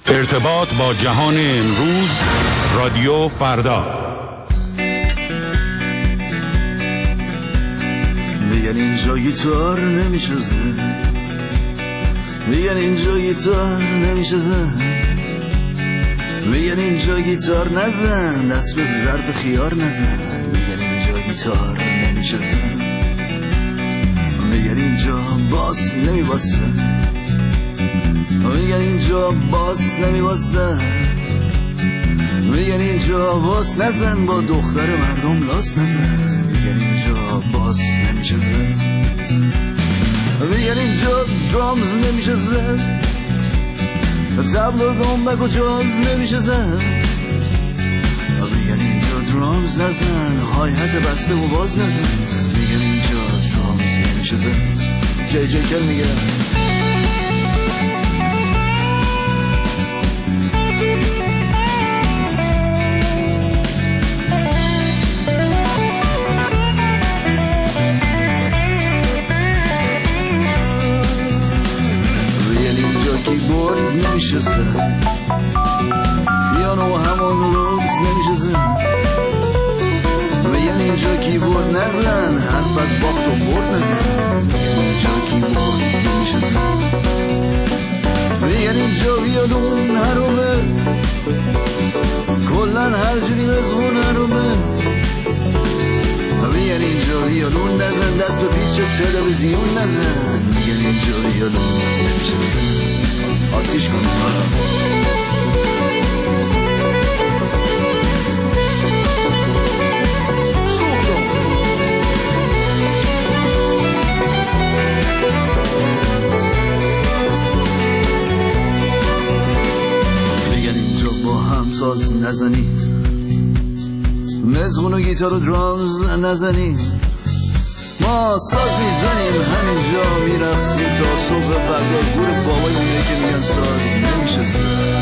ارتباط با جهان امروز، رادیو فردا. میگن اینجا گیتار نمیشه زن، میگن اینجا گیتار نمیشه زن، میگن اینجا گیتار نزن، دست به ضرب خیار نزن. میگن اینجا گیتار نمیشه زن، میگن اینجا باس نمیباسه، میگن اینجا باس نمیباسه، میگن اینجا باس نزن، با دختر مردم لاس نزن. میگن اینجا باس نمیشه زن، میگن اینجا درامز نمیشه زن، تبل و دنبک و جاز نمیشه زن. میگن اینجا درامز نزن، های حت بسته و باز نزن. میگن اینجا درامز نمیشه زن. جی کل میگه کیبورد نمیشه زن، پیانو همون روز نمیشه زن. میگن اینجا کیبورد نزن، حرف از باخت و برد نزن. میگن اینجا کیبورد نمیشه زن، میگن اینجا ویولون حرومه، کلن هر جوری رزمون حرومه. میگن اینجا ویولون نزن، دست به پیچ تلویزیون نزن. میگن اینجا ویولون نمیشه زن، آتیش کن تارا. میگن اینجا با همساز نزنی، مزغون و گیتار و درامز نزنی. ما ساز میزنیم همینجا میرقصیم تا صبح فردا. گور بابای اونه که میگن ساز نمیشه زن.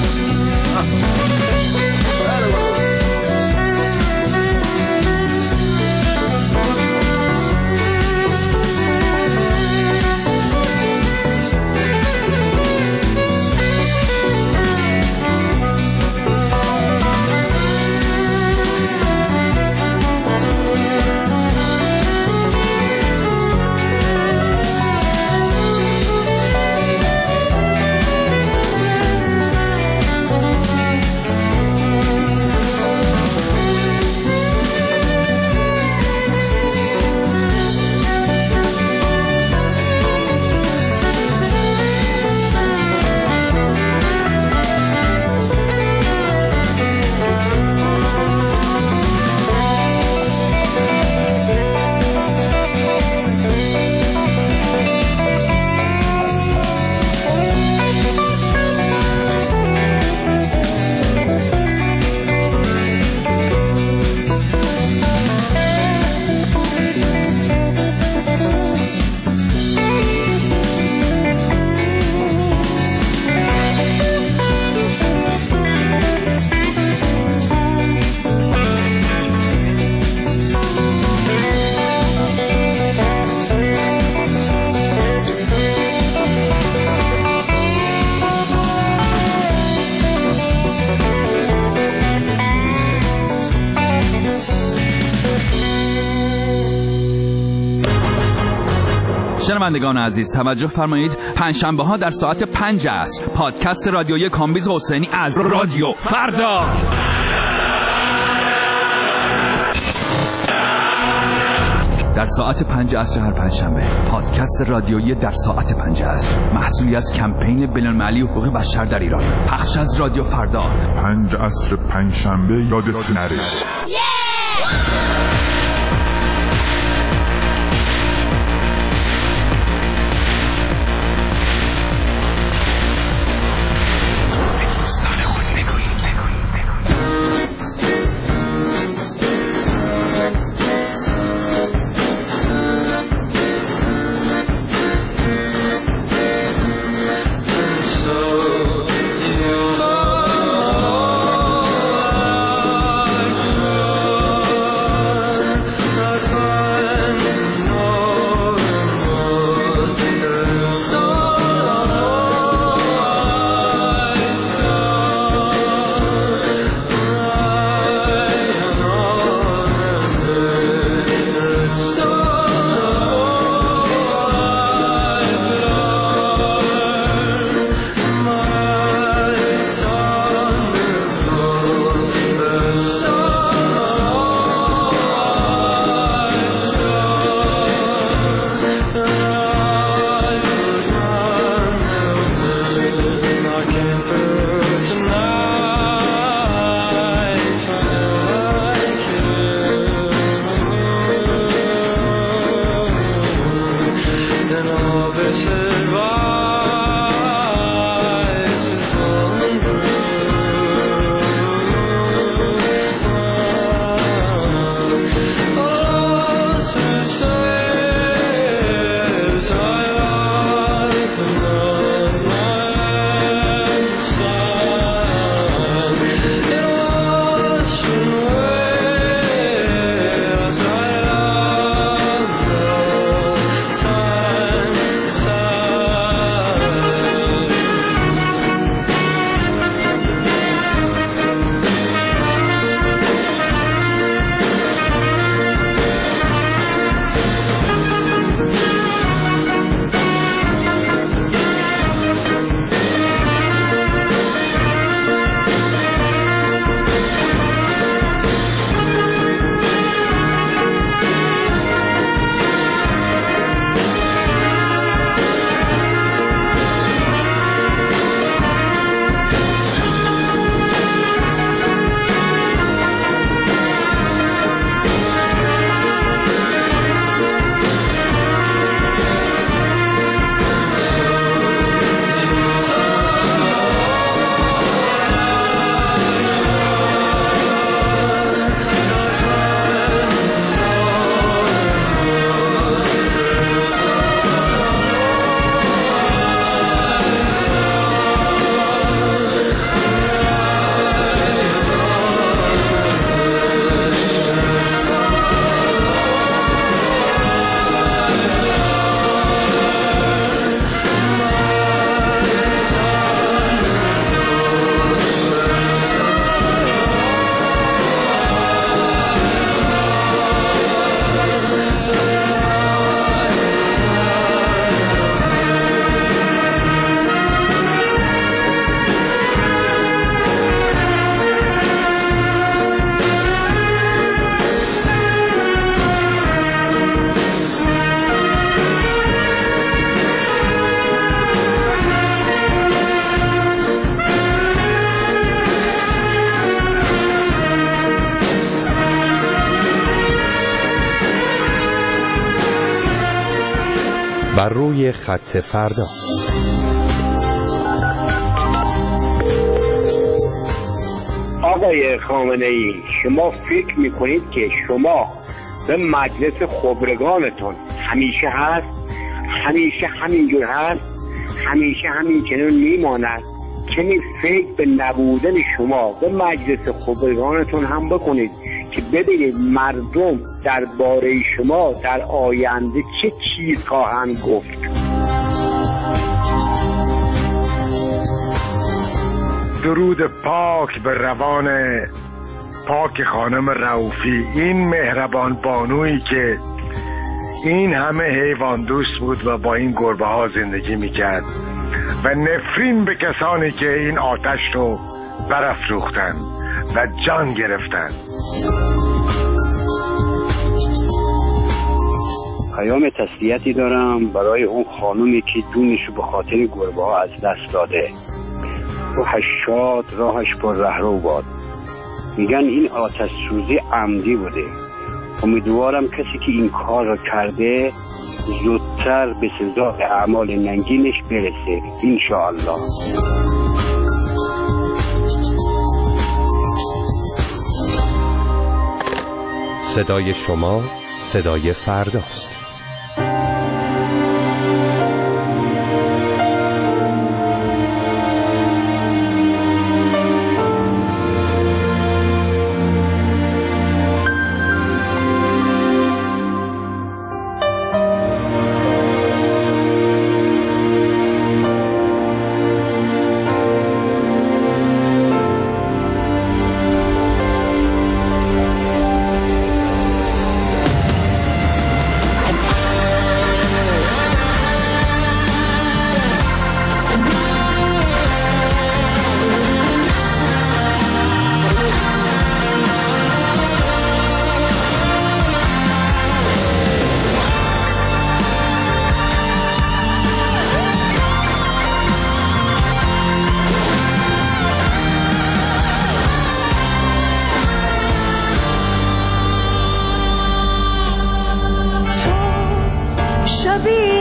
شنوندگان عزیز توجه فرمایید، پنجشنبه ها در ساعت 5 عصر پادکست رادیویی کامبیز حسینی از رادیو فردا. در ساعت 5 عصر هر پنجشنبه پادکست رادیویی در ساعت 5 عصر، محصولی از کمپین بین‌المللی حقوق بشر در ایران، پخش از رادیو فردا. 5 عصر پنجشنبه یادت نره. بر روی خط فردا. آقای خامنه‌ای، شما فکر میکنید که شما به مجلس خبرگانتون همیشه هست، همیشه همینجور هست، همیشه همین چنین میماند؟ چنین فکر به نبودن شما به مجلس خبرگانتون هم بکنید که ببینید مردم درباره شما در آینده چه چیز خواهند گفت. درود پاک به روان پاک خانم رؤوفی، این مهربان بانویی که این همه حیوان دوست بود و با این گربه ها زندگی میکرد و نفرین به کسانی که این آتش رو برافروختن و جان گرفتن. پیام تسلیتی دارم برای اون خانومی که جونشو به خاطر گربه ها از دست داده. روحش شاد، راهش پر رهرو باد. میگن این آتش سوزی عمدی بوده. امیدوارم کسی که این کار رو کرده زودتر به سزای اعمال ننگینش برسه انشاءالله. صدای شما صدای فرداست. شبیه